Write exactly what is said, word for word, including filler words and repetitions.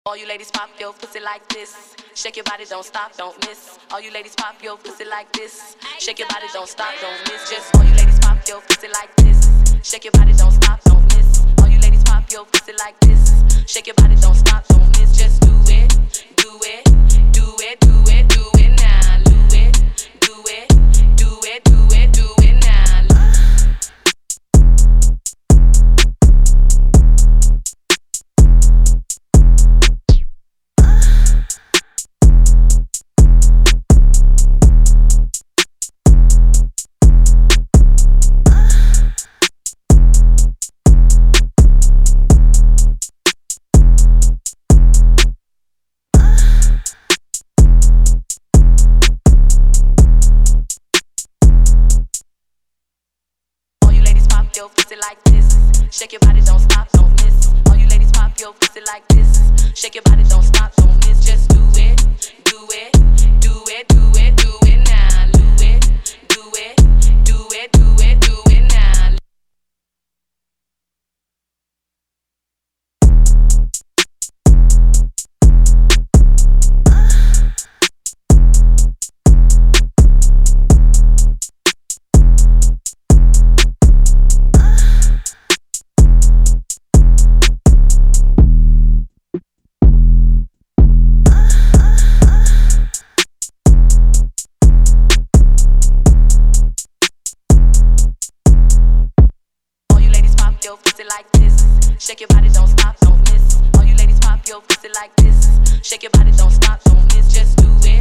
All you ladies pop your pussy like this. Shake your body, don't stop, don't miss. All you ladies pop your pussy like this. Shake your body, don't stop, don't miss. Just all you ladies pop your pussy like this. Shake your body, don't stop, don't miss. All you ladies pop your pussy like this. Shake your body, don't stop, don't miss. Just do it, do it, do it, do it, do it now. Do it, do it, do it, do it, do it now. Your pussy like this. Shake your body, don't stop, don't miss. All you ladies pop your pussy like this. Shake your body, don't stop, don't miss. Just do it, do it, do it, do it, do it now. Do it, do it, do it, do it, do it now. Your pussy like this. Shake your body, don't stop, don't miss. All you ladies pop your pussy like this. Shake your body, don't stop, don't miss. Just do it.